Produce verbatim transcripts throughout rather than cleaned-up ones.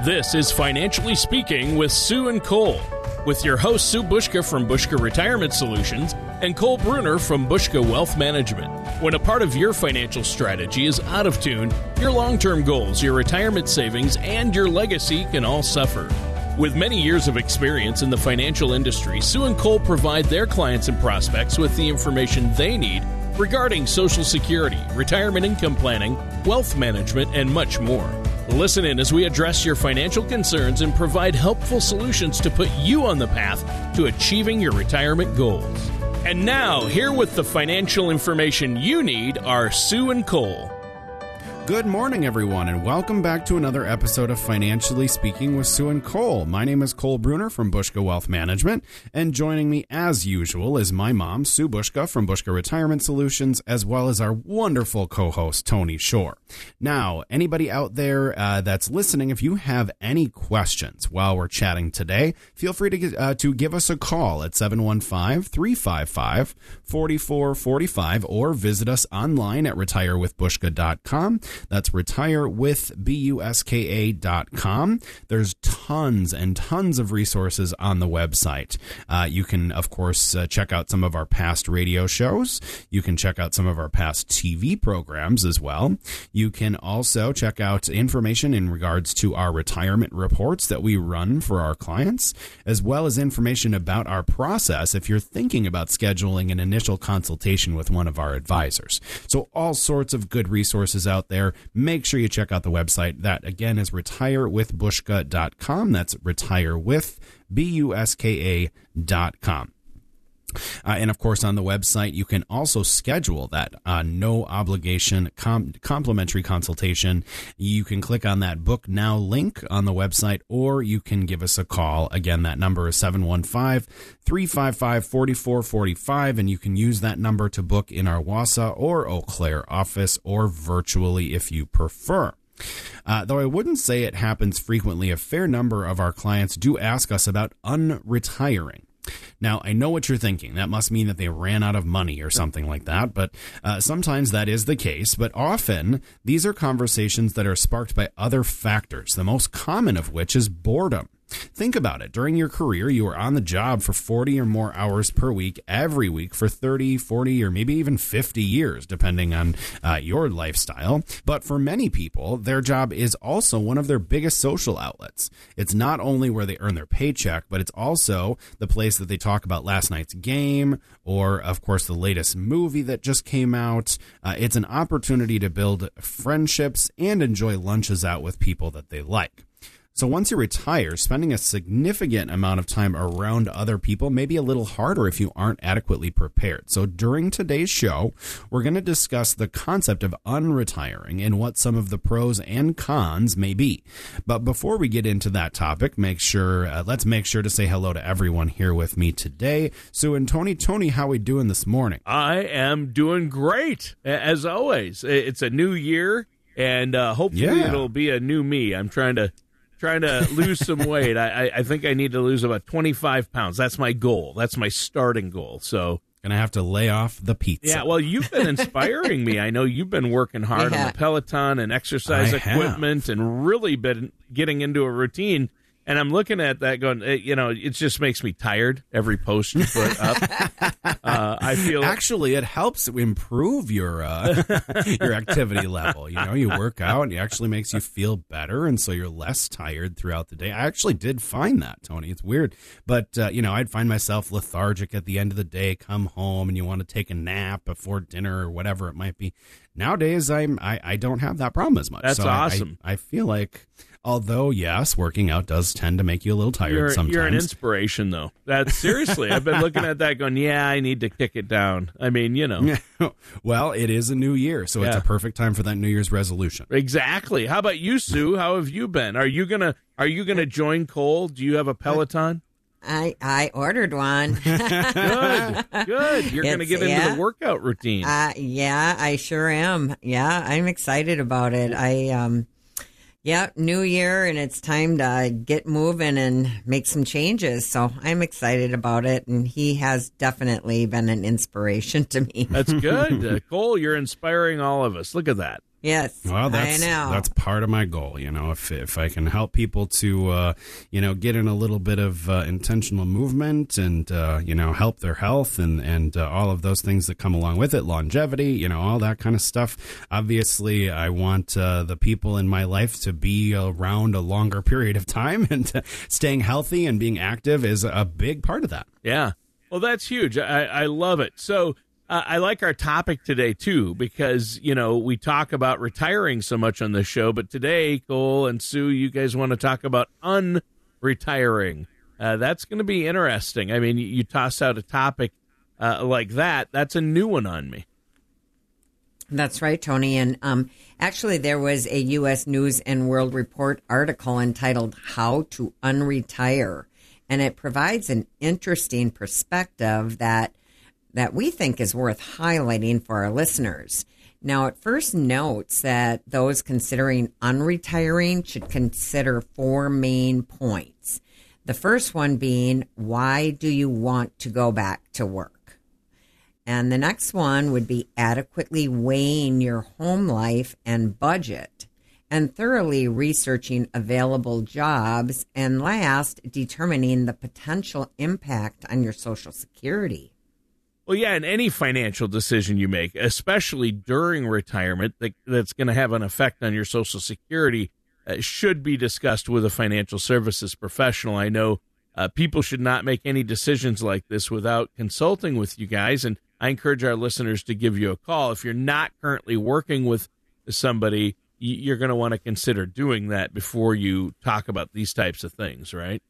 This is Financially Speaking with Sue and Cole, with your host Sue Bushka from Bushka Retirement Solutions and Cole Bruner from Bushka Wealth Management. When a part of your financial strategy is out of tune, your long-term goals, your retirement savings, and your legacy can all suffer. With many years of experience in the financial industry, Sue and Cole provide their clients and prospects with the information they need regarding Social Security, retirement income planning, wealth management, and much more. Listen in as we address your financial concerns and provide helpful solutions to put you on the path to achieving your retirement goals. And now, here with the financial information you need are Sue and Cole. Good morning, everyone, and welcome back to another episode of Financially Speaking with Sue and Cole. My name is Cole Bruner from Bushka Wealth Management, and joining me, as usual, is my mom, Sue Bushka from Bushka Retirement Solutions, as well as our wonderful co-host, Tony Shore. Now, anybody out there uh, that's listening, if you have any questions while we're chatting today, feel free to, get, uh, to give us a call at seven one five, three five five, four four four five or visit us online at retire with bushka dot com. That's retire with buska dot com. There's tons and tons of resources on the website. Uh, you can, of course, uh, check out some of our past radio shows. You can check out some of our past T V programs as well. You can also check out information in regards to our retirement reports that we run for our clients, as well as information about our process if you're thinking about scheduling an initial consultation with one of our advisors. So all sorts of good resources out there. Make sure you check out the website. That, again, is retire with bushka dot com. That's retire with buska dot com. Uh, and, of course, on the website, you can also schedule that uh, no-obligation com- complimentary consultation. You can click on that Book Now link on the website, or you can give us a call. Again, that number is seven one five, three five five, four four four five, and you can use that number to book in our Wausau or Eau Claire office, or virtually if you prefer. Uh, though I wouldn't say it happens frequently, a fair number of our clients do ask us about unretiring. Now, I know what you're thinking. That must mean that they ran out of money or something like that, but uh, sometimes that is the case. But often, these are conversations that are sparked by other factors, the most common of which is boredom. Think about it. During your career, you were on the job for forty or more hours per week, every week for thirty, forty, or maybe even fifty years, depending on uh, your lifestyle. But for many people, their job is also one of their biggest social outlets. It's not only where they earn their paycheck, but it's also the place that they talk about last night's game or, of course, the latest movie that just came out. Uh, it's an opportunity to build friendships and enjoy lunches out with people that they like. So once you retire, spending a significant amount of time around other people may be a little harder if you aren't adequately prepared. So during today's show, we're going to discuss the concept of unretiring and what some of the pros and cons may be. But before we get into that topic, make sure uh, let's make sure to say hello to everyone here with me today. Sue and Tony. Tony, how we doing this morning? I am doing great, as always. It's a new year, and uh, hopefully Yeah. it'll be a new me. I'm trying to Trying to lose some weight. I, I think I need to lose about twenty-five pounds. That's my goal. That's my starting goal. So Gonna have to lay off the pizza. yeah, well, you've been inspiring me. I know you've been working hard Yeah. on the Peloton and exercise I equipment and really been getting into a routine. And I'm looking at that going, eh, you know, it just makes me tired, every post you put up. uh, I feel Actually, it helps improve your uh, your activity level. You know, you work out and it actually makes you feel better, and so you're less tired throughout the day. I actually did find that, Tony. It's weird, but uh, you know, I'd find myself lethargic at the end of the day. Come home and you want to take a nap before dinner or whatever it might be. Nowadays, I'm I, I don't have that problem as much. That's so I- awesome. I, I feel like. Although, yes, working out does tend to make you a little tired you're, sometimes. you're an inspiration, though. That's seriously. I've been looking at that going, yeah, I need to kick it down. I mean, you know. Well, it is a new year, so it's Yeah. a perfect time for that New Year's resolution. Exactly. How about you, Sue? How have you been? Are you gonna Are you gonna join Cole? Do you have a Peloton? I I ordered one. Good, good. You're going to It's- get into yeah. the workout routine. uh, yeah, I sure am. Yeah, I'm excited about it. I um, yeah, new year, and it's time to get moving and make some changes. So I'm excited about it, and he has definitely been an inspiration to me. That's good. Uh, Cole, you're inspiring all of us. Look at that. Yes, well, that's I know. that's part of my goal. You know, if if I can help people to, uh, you know, get in a little bit of uh, intentional movement and uh, you know, help their health and and uh, all of those things that come along with it, longevity, you know, all that kind of stuff. Obviously, I want uh, the people in my life to be around a longer period of time, and uh, staying healthy and being active is a big part of that. Yeah, well, that's huge. I, I love it. So. Uh, I like our topic today, too, because, you know, we talk about retiring so much on the show. But today, Cole and Sue, you guys want to talk about unretiring. Uh, that's going to be interesting. I mean, you, you toss out a topic uh, like that. That's a new one on me. That's right, Tony. And um, actually, there was a U S News and World Report article entitled How to Unretire. And it provides an interesting perspective that that we think is worth highlighting for our listeners. Now, it first notes that those considering unretiring should consider four main points. The first one being, why do you want to go back to work? And the next one would be adequately weighing your home life and budget, and thoroughly researching available jobs, and last, determining the potential impact on your Social Security. Well, yeah, and any financial decision you make, especially during retirement, that, that's going to have an effect on your Social Security, uh, should be discussed with a financial services professional. I know uh, people should not make any decisions like this without consulting with you guys, and I encourage our listeners to give you a call. If you're not currently working with somebody, you're going to want to consider doing that before you talk about these types of things, right?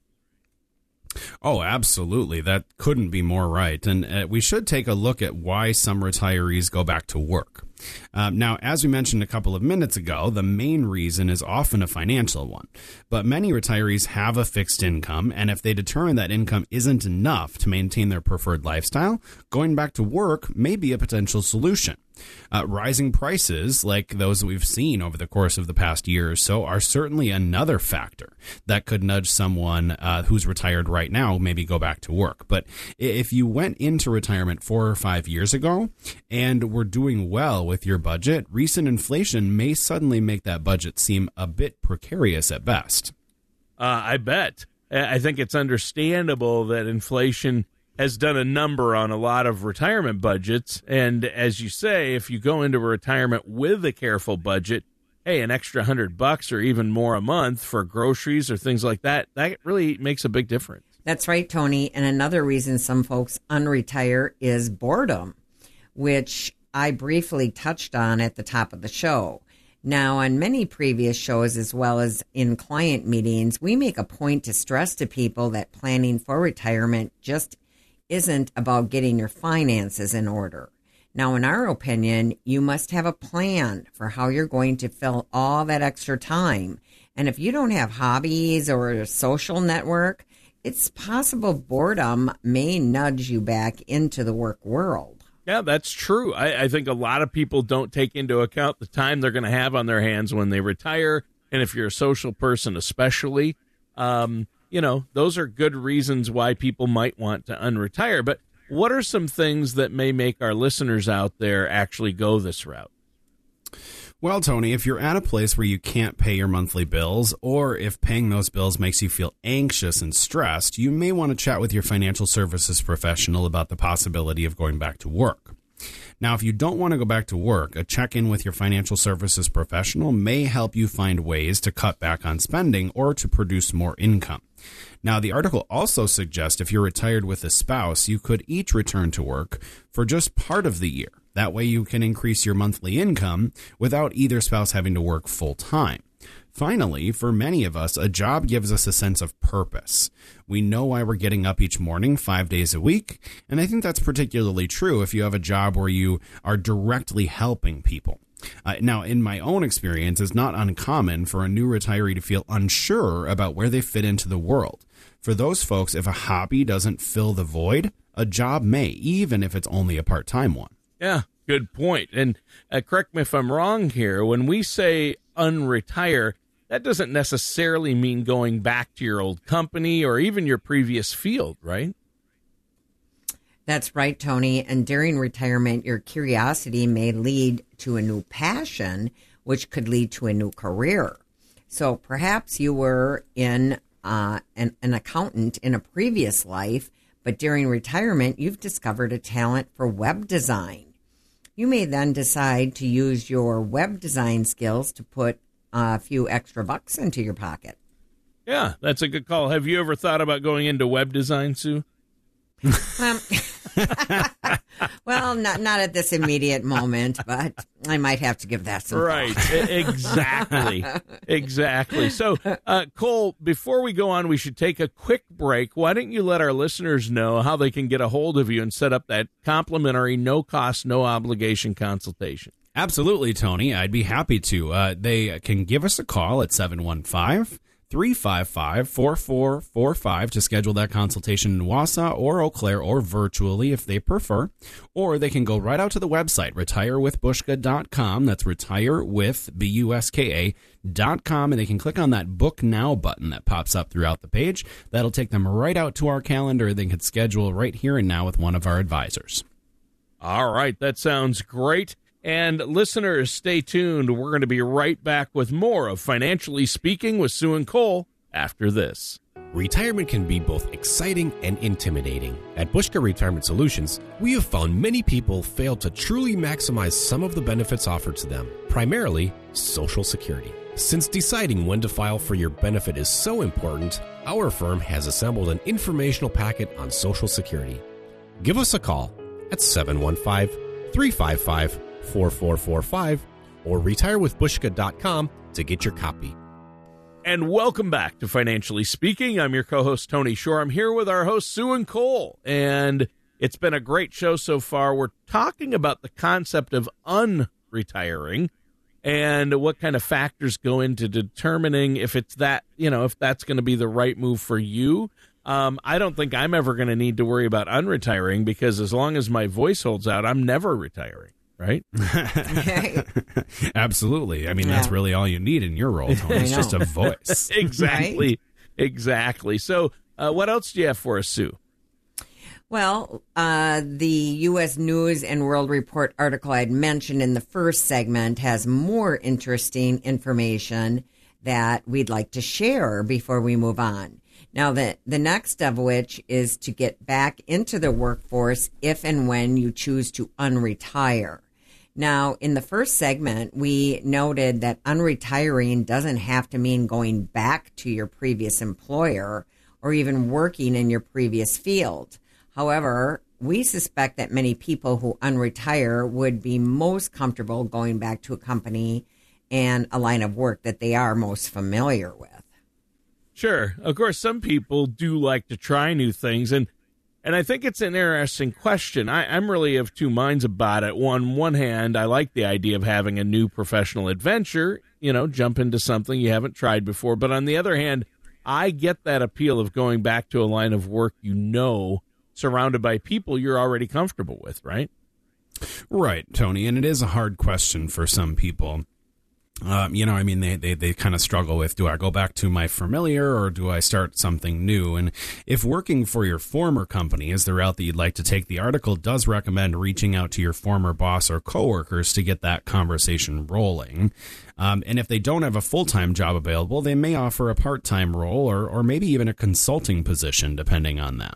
Oh, absolutely. That couldn't be more right. And uh, we should take a look at why some retirees go back to work. Um, now, as we mentioned a couple of minutes ago, the main reason is often a financial one. But many retirees have a fixed income, and if they determine that income isn't enough to maintain their preferred lifestyle, going back to work may be a potential solution. Uh, rising prices, like those that we've seen over the course of the past year or so, are certainly another factor that could nudge someone uh, who's retired right now maybe go back to work. But if you went into retirement four or five years ago and were doing well with your budget, recent inflation may suddenly make that budget seem a bit precarious at best. Uh, I bet. I think it's understandable that inflation has done a number on a lot of retirement budgets. And as you say, if you go into retirement with a careful budget, hey, an extra hundred bucks or even more a month for groceries or things like that, that really makes a big difference. That's right, Tony. And another reason some folks unretire is boredom, which I briefly touched on at the top of the show. Now, on many previous shows, as well as in client meetings, we make a point to stress to people that planning for retirement just isn't about getting your finances in order. Now, in our opinion, you must have a plan for how you're going to fill all that extra time. And if you don't have hobbies or a social network, it's possible boredom may nudge you back into the work world. Yeah, that's true. I, I think a lot of people don't take into account the time they're going to have on their hands when they retire. And if you're a social person especially, um, you know, those are good reasons why people might want to unretire. But what are some things that may make our listeners out there actually go this route? Well, Tony, if you're at a place where you can't pay your monthly bills, or if paying those bills makes you feel anxious and stressed, you may want to chat with your financial services professional about the possibility of going back to work. Now, if you don't want to go back to work, a check-in with your financial services professional may help you find ways to cut back on spending or to produce more income. Now, the article also suggests if you're retired with a spouse, you could each return to work for just part of the year. That way you can increase your monthly income without either spouse having to work full time. Finally, for many of us, a job gives us a sense of purpose. We know why we're getting up each morning five days a week, and I think that's particularly true if you have a job where you are directly helping people. Uh, now, in my own experience, it's not uncommon for a new retiree to feel unsure about where they fit into the world. For those folks, if a hobby doesn't fill the void, a job may, even if it's only a part-time one. Yeah, good point. And uh, correct me if I'm wrong here. When we say unretire, that doesn't necessarily mean going back to your old company or even your previous field, right? That's right, Tony. And during retirement, your curiosity may lead to a new passion, which could lead to a new career. So perhaps you were in uh, an, an accountant in a previous life, but during retirement, you've discovered a talent for web design. You may then decide to use your web design skills to put a few extra bucks into your pocket. Yeah, that's a good call. Have you ever thought about going into web design, Sue? Um, well, not not at this immediate moment, but I might have to give that some right. thought. Exactly, exactly. So, uh, Cole, before we go on, we should take a quick break. Why don't you let our listeners know how they can get a hold of you and set up that complimentary, no cost, no obligation consultation? Absolutely, Tony. I'd be happy to. Uh, they can give us a call at seven one five, three five five, four four four five to schedule that consultation in Wausau or Eau Claire or virtually if they prefer. Or they can go right out to the website, retire with bushka dot com. That's retire with, B U S K A, dot com. And they can click on that Book Now button that pops up throughout the page. That'll take them right out to our calendar. They can schedule right here and now with one of our advisors. All right. That sounds great. And listeners, stay tuned. We're going to be right back with more of Financially Speaking with Sue and Cole after this. Retirement can be both exciting and intimidating. At Bushka Retirement Solutions, we have found many people fail to truly maximize some of the benefits offered to them, primarily Social Security. Since deciding when to file for your benefit is so important, our firm has assembled an informational packet on Social Security. Give us a call at seven one five, three five five, four four four five or retire with bushka dot com to get your copy. And welcome back to Financially Speaking. I'm your co-host, Tony Shore. I'm here with our host, Sue and Cole, and it's been a great show so far. We're talking about the concept of unretiring and what kind of factors go into determining if it's that, you know, if that's going to be the right move for you. Um, I don't think I'm ever going to need to worry about unretiring because as long as my voice holds out, I'm never retiring. Right? Absolutely. I mean, Yeah. that's really all you need in your role, Tony. It's I just know. a voice. Exactly. Right? Exactly. So uh, what else do you have for us, Sue? Well, uh, the U S News and World Report article I'd mentioned in the first segment has more interesting information that we'd like to share before we move on. Now, the, the next of which is to get back into the workforce if and when you choose to unretire. Now, in the first segment, we noted that unretiring doesn't have to mean going back to your previous employer or even working in your previous field. However, we suspect that many people who unretire would be most comfortable going back to a company and a line of work that they are most familiar with. Sure. Of course, some people do like to try new things, and and I think it's an interesting question. I, I'm really of two minds about it. On one hand, I like the idea of having a new professional adventure, you know, jump into something you haven't tried before. But on the other hand, I get that appeal of going back to a line of work you know, surrounded by people you're already comfortable with, right? Right, Tony. And it is a hard question for some people. Um, you know, I mean, they, they, they kind of struggle with, do I go back to my familiar or do I start something new? And if working for your former company is the route that you'd like to take, the article does recommend reaching out to your former boss or coworkers to get that conversation rolling. Um, and if they don't have a full-time job available, they may offer a part-time role or, or maybe even a consulting position, depending on that.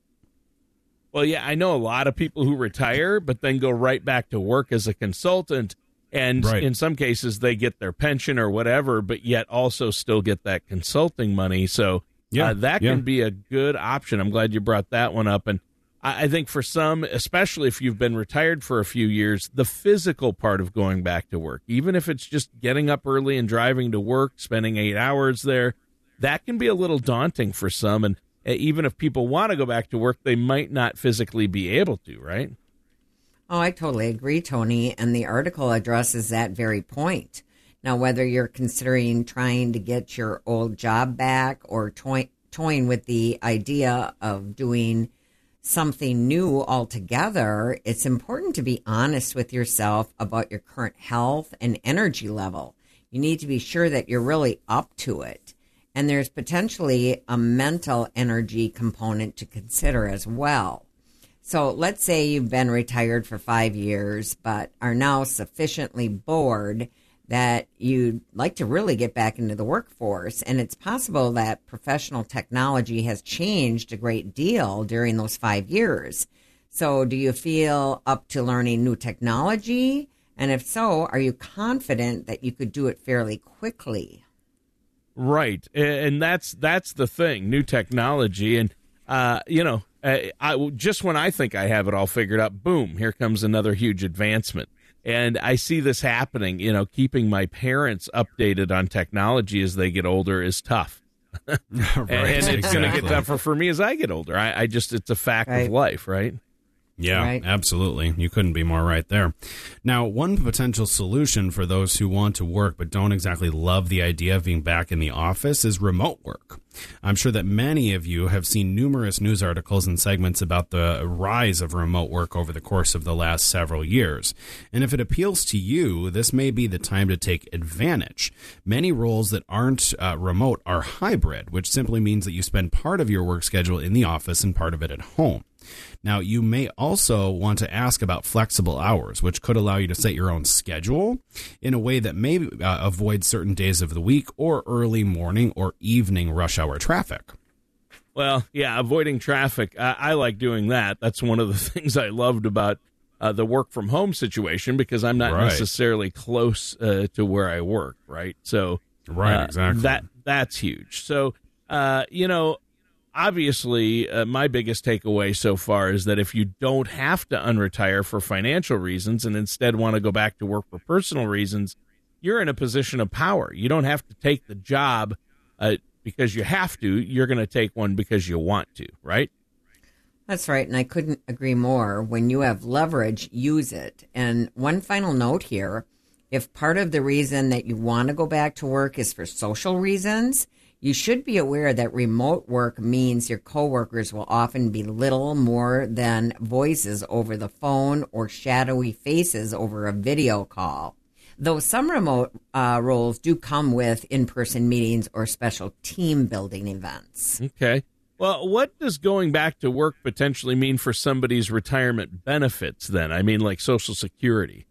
Well, yeah, I know a lot of people who retire, but then go right back to work as a consultant. And Right. in some cases, they get their pension or whatever, but yet also still get that consulting money. So Yeah, uh, that yeah. can be a good option. I'm glad you brought that one up. And I, I think for some, especially if you've been retired for a few years, the physical part of going back to work, even if it's just getting up early and driving to work, spending eight hours there, that can be a little daunting for some. And uh, even if people want to go back to work, they might not physically be able to, right? Oh, I totally agree, Tony. And the article addresses that very point. Now, whether you're considering trying to get your old job back or toy- toying with the idea of doing something new altogether, it's important to be honest with yourself about your current health and energy level. You need to be sure that you're really up to it. And there's potentially a mental energy component to consider as well. So let's say you've been retired for five years, but are now sufficiently bored that you'd like to really get back into the workforce. And it's possible that professional technology has changed a great deal during those five years. So do you feel up to learning new technology? And if so, are you confident that you could do it fairly quickly? Right. And that's that's the thing, new technology. And, uh, you know, I, I, just when I think I have it all figured out, boom, here comes another huge advancement. And I see this happening, you know, keeping my parents updated on technology as they get older is tough. Right, and it's exactly. going to get tougher for me as I get older. I, I just, it's a fact Right. of life, right? Yeah, Right. absolutely. You couldn't be more right there. Now, one potential solution for those who want to work but don't exactly love the idea of being back in the office is remote work. I'm sure that many of you have seen numerous news articles and segments about the rise of remote work over the course of the last several years. And if it appeals to you, this may be the time to take advantage. Many roles that aren't uh, remote are hybrid, which simply means that you spend part of your work schedule in the office and part of it at home. Now, you may also want to ask about flexible hours, which could allow you to set your own schedule in a way that may uh, avoid certain days of the week or early morning or evening rush hour traffic. Well, yeah, avoiding traffic. I, I like doing that. That's one of the things I loved about uh, the work from home situation, because I'm not Right. necessarily close uh, to where I work, right? So Right, uh, exactly. that that's huge. So, uh, you know, obviously, uh, my biggest takeaway so far is that if you don't have to unretire for financial reasons and instead want to go back to work for personal reasons, you're in a position of power. You don't have to take the job uh, because you have to. You're going to take one because you want to, right? That's right, and I couldn't agree more. When you have leverage, use it. And one final note here, if part of the reason that you want to go back to work is for social reasons, you should be aware that remote work means your coworkers will often be little more than voices over the phone or shadowy faces over a video call. Though some remote uh, roles do come with in-person meetings or special team building events. Okay. Well, what does going back to work potentially mean for somebody's retirement benefits then? I mean, like Social Security.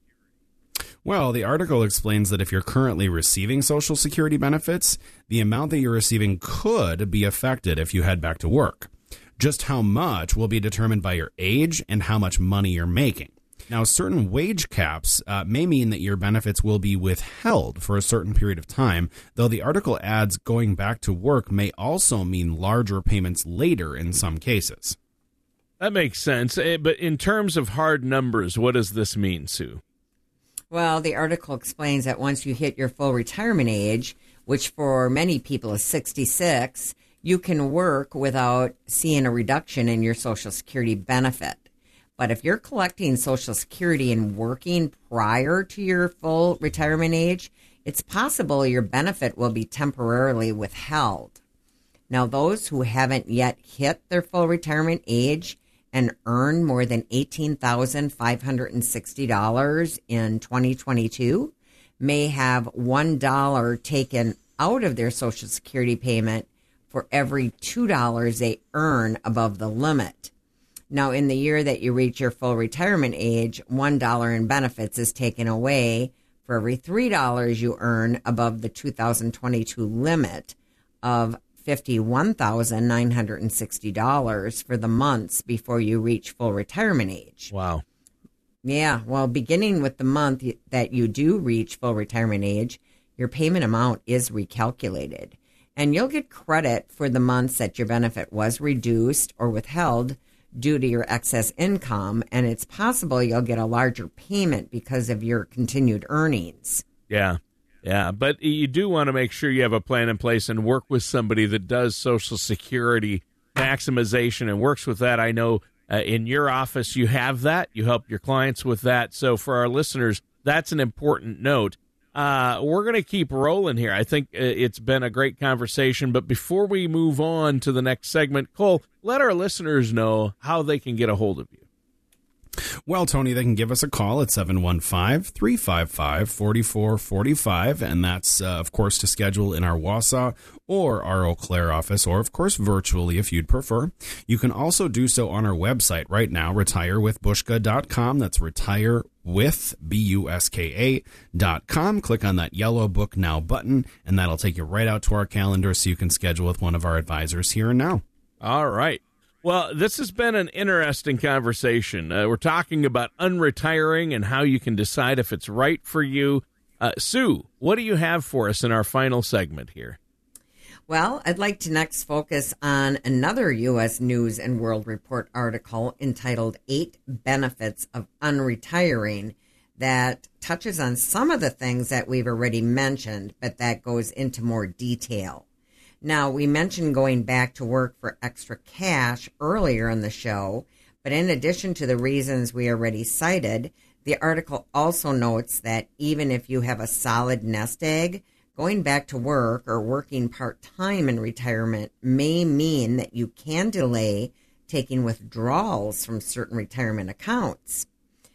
Well, the article explains that if you're currently receiving Social Security benefits, the amount that you're receiving could be affected if you head back to work. Just how much will be determined by your age and how much money you're making. Now, certain wage caps uh, may mean that your benefits will be withheld for a certain period of time, though the article adds going back to work may also mean larger payments later in some cases. That makes sense. Eh, But in terms of hard numbers, what does this mean, Sue? Well, the article explains that once you hit your full retirement age, which for many people is sixty-six, you can work without seeing a reduction in your Social Security benefit. But if you're collecting Social Security and working prior to your full retirement age, it's possible your benefit will be temporarily withheld. Now, those who haven't yet hit their full retirement age and earn more than eighteen thousand five hundred sixty dollars in twenty twenty-two may have one dollar taken out of their Social Security payment for every two dollars they earn above the limit. Now, in the year that you reach your full retirement age, one dollar in benefits is taken away for every three dollars you earn above the two thousand twenty-two limit of fifty-one thousand nine hundred sixty dollars for the months before you reach full retirement age. Wow. Yeah, well, beginning with the month that you do reach full retirement age, your payment amount is recalculated. And you'll get credit for the months that your benefit was reduced or withheld due to your excess income, and it's possible you'll get a larger payment because of your continued earnings. Yeah. Yeah. But you do want to make sure you have a plan in place and work with somebody that does Social Security maximization and works with that. I know uh, in your office you have that. You help your clients with that. So for our listeners, that's an important note. Uh, we're going to keep rolling here. I think it's been a great conversation. But before we move on to the next segment, Cole, let our listeners know how they can get a hold of you. Well, Tony, they can give us a call at seven one five, three five five, four four four five, and that's, uh, of course, to schedule in our Wausau or our Eau Claire office, or, of course, virtually if you'd prefer. You can also do so on our website right now, retire with bushka dot com. That's retire with, B U S K A dot com. Click on that yellow Book Now button, and that'll take you right out to our calendar so you can schedule with one of our advisors here and now. All right. Well, this has been an interesting conversation. Uh, we're talking about unretiring and how you can decide if it's right for you. Uh, Sue, what do you have for us in our final segment here? Well, I'd like to next focus on another U S News and World Report article entitled Eight Benefits of Unretiring that touches on some of the things that we've already mentioned, but that goes into more detail. Now, we mentioned going back to work for extra cash earlier in the show, but in addition to the reasons we already cited, the article also notes that even if you have a solid nest egg, going back to work or working part-time in retirement may mean that you can delay taking withdrawals from certain retirement accounts.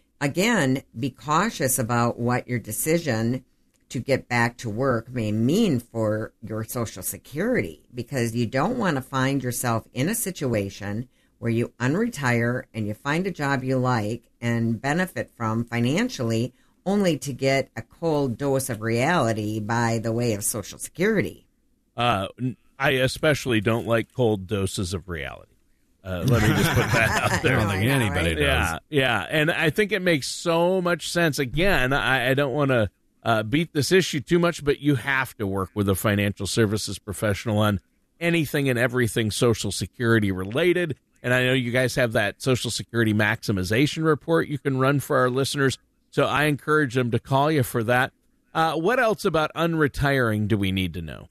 Again, be cautious about what your decision to get back to work may mean for your Social Security, because you don't want to find yourself in a situation where you unretire and you find a job you like and benefit from financially, only to get a cold dose of reality by the way of Social Security. Uh, I especially don't like cold doses of reality. Uh, let me just put that out there. I don't think know, anybody right? does. Yeah, yeah, and I think it makes so much sense. Again, I, I don't want to uh, beat this issue too much, but you have to work with a financial services professional on anything and everything Social Security related. And I know you guys have that Social Security maximization report you can run for our listeners, so I encourage them to call you for that. Uh, what else about unretiring do we need to know?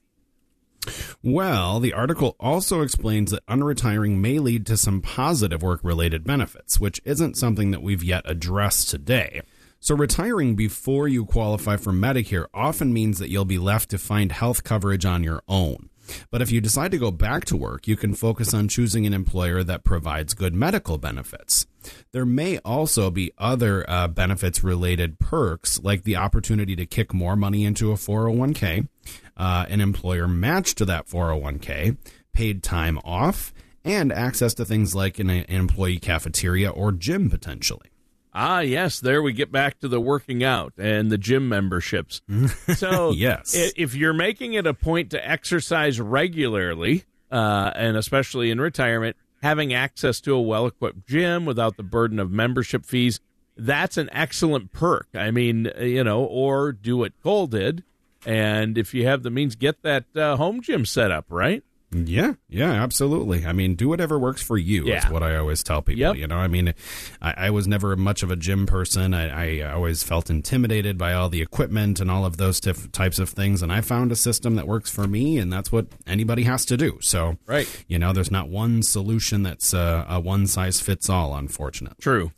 Well, the article also explains that unretiring may lead to some positive work-related benefits, which isn't something that we've yet addressed today. So retiring before you qualify for Medicare often means that you'll be left to find health coverage on your own. But if you decide to go back to work, you can focus on choosing an employer that provides good medical benefits. There may also be other uh, benefits-related perks, like the opportunity to kick more money into a four oh one k, uh, an employer match to that four oh one k, paid time off, and access to things like an, an employee cafeteria or gym, potentially. Ah, yes, there we get back to the working out and the gym memberships. So yes. If you're making it a point to exercise regularly, uh, and especially in retirement, having access to a well-equipped gym without the burden of membership fees, that's an excellent perk. I mean, you know, or do what Cole did, and if you have the means, get that uh, home gym set up, right? Yeah, yeah, absolutely. I mean, do whatever works for you Yeah. is what I always tell people. Yep. You know, I mean, I, I was never much of a gym person. I, I always felt intimidated by all the equipment and all of those tif- types of things. And I found a system that works for me, and that's what anybody has to do. So, Right. you know, there's not one solution that's uh, a one-size-fits-all, unfortunately. True.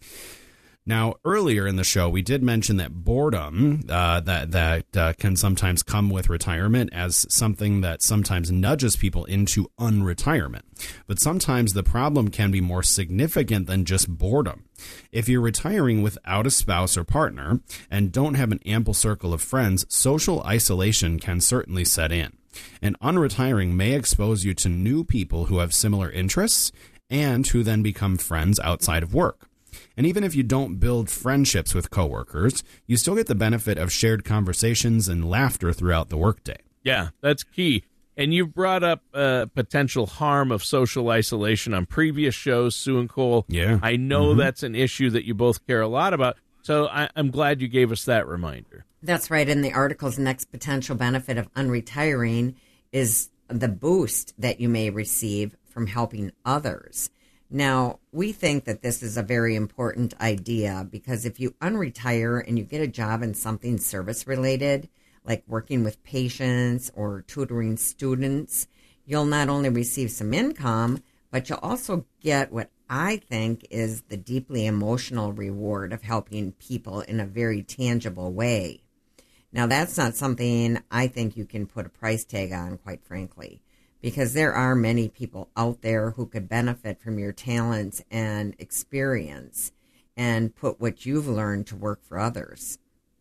Now, earlier in the show, we did mention that boredom uh, that that uh, can sometimes come with retirement as something that sometimes nudges people into unretirement. But sometimes the problem can be more significant than just boredom. If you're retiring without a spouse or partner and don't have an ample circle of friends, social isolation can certainly set in. And unretiring may expose you to new people who have similar interests and who then become friends outside of work. And even if you don't build friendships with coworkers, you still get the benefit of shared conversations and laughter throughout the workday. Yeah, that's key. And you brought up uh, potential harm of social isolation on previous shows, Sue and Cole. Yeah. I know Mm-hmm. that's an issue that you both care a lot about, so I, I'm glad you gave us that reminder. That's right. In the article's next potential benefit of unretiring is the boost that you may receive from helping others. Now, we think that this is a very important idea because if you unretire and you get a job in something service-related, like working with patients or tutoring students, you'll not only receive some income, but you'll also get what I think is the deeply emotional reward of helping people in a very tangible way. Now, that's not something I think you can put a price tag on, quite frankly, because there are many people out there who could benefit from your talents and experience. and put what you've learned to work for others.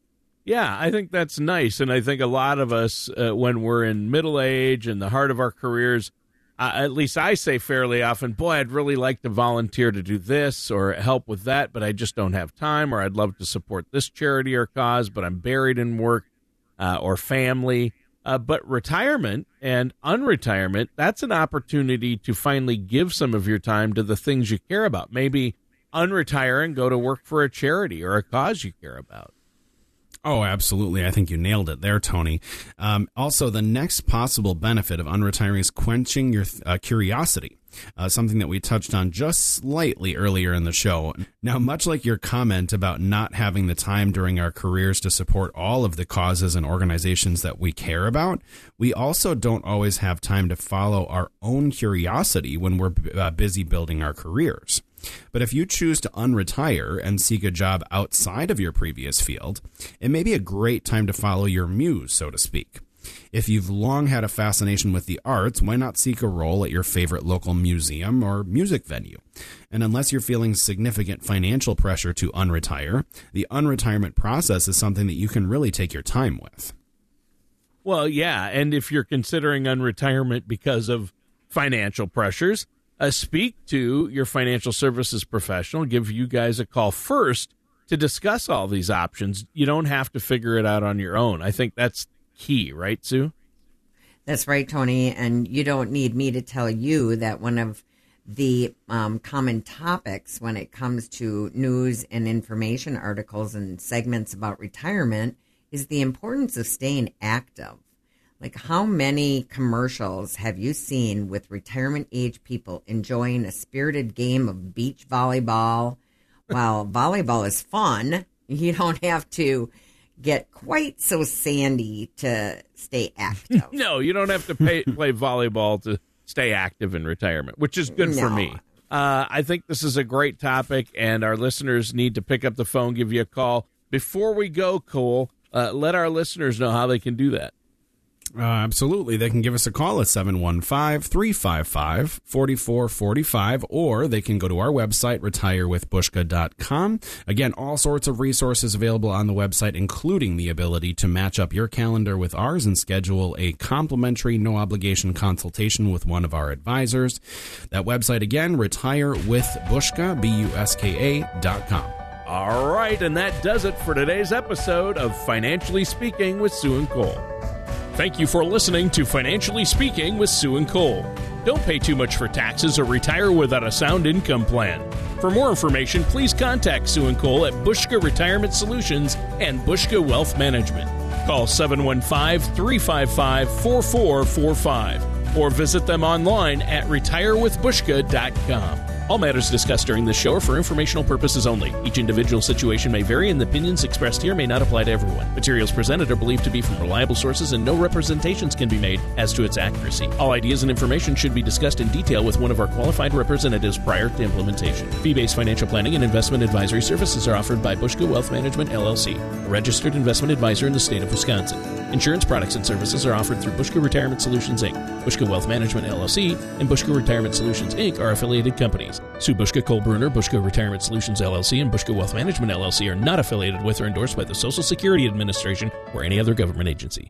Yeah, I think that's nice. And I think a lot of us, uh, when we're in middle age and the heart of our careers, uh, at least I say fairly often, boy, I'd really like to volunteer to do this or help with that, but I just don't have time, or I'd love to support this charity or cause, but I'm buried in work uh, or family. Uh, but retirement and unretirement, that's an opportunity to finally give some of your time to the things you care about. Maybe unretire and go to work for a charity or a cause you care about. Oh, absolutely. I think you nailed it there, Tony. Um, also, the next possible benefit of unretiring is quenching your uh, curiosity, uh, something that we touched on just slightly earlier in the show. Now, much like your comment about not having the time during our careers to support all of the causes and organizations that we care about, we also don't always have time to follow our own curiosity when we're uh, busy building our careers. But if you choose to unretire and seek a job outside of your previous field, it may be a great time to follow your muse, so to speak. If you've long had a fascination with the arts, why not seek a role at your favorite local museum or music venue? And unless you're feeling significant financial pressure to unretire, the unretirement process is something that you can really take your time with. Well, yeah, and if you're considering unretirement because of financial pressures, Uh, speak to your financial services professional. Give you guys a call first to discuss all these options. You don't have to figure it out on your own. I think that's key, right, Sue? That's right, Tony. And you don't need me to tell you that one of the um, common topics when it comes to news and information articles and segments about retirement is the importance of staying active. Like, how many commercials have you seen with retirement age people enjoying a spirited game of beach volleyball? While volleyball is fun, you don't have to get quite so sandy to stay active. No, you don't have to pay, play volleyball to stay active in retirement, which is good no. for me. Uh, I think this is a great topic, and our listeners need to pick up the phone, give you a call. Before we go, Cole, uh, let our listeners know how they can do that. Uh, absolutely. They can give us a call at seven one five, three five five, four four four five, or they can go to our website, retire with bushka dot com. Again, all sorts of resources available on the website, including the ability to match up your calendar with ours and schedule a complimentary, no-obligation consultation with one of our advisors. That website again, retire with bushka, B U S K A dot com. All right, and that does it for today's episode of Financially Speaking with Sue and Cole. Thank you for listening to Financially Speaking with Sue and Cole. Don't pay too much for taxes or retire without a sound income plan. For more information, please contact Sue and Cole at Bushka Retirement Solutions and Bushka Wealth Management. Call seven one five, three five five, four four four five or visit them online at retire with bushka dot com. All matters discussed during this show are for informational purposes only. Each individual situation may vary, and the opinions expressed here may not apply to everyone. Materials presented are believed to be from reliable sources, and no representations can be made as to its accuracy. All ideas and information should be discussed in detail with one of our qualified representatives prior to implementation. Fee-based financial planning and investment advisory services are offered by Bushka Wealth Management, L L C, a registered investment advisor in the state of Wisconsin. Insurance products and services are offered through Bushka Retirement Solutions, Incorporated. Bushka Wealth Management, L L C, and Bushka Retirement Solutions, Incorporated are affiliated companies. Sue Bushka, Cole Bruner, Bushka Retirement Solutions, L L C, and Bushka Wealth Management, L L C are not affiliated with or endorsed by the Social Security Administration or any other government agency.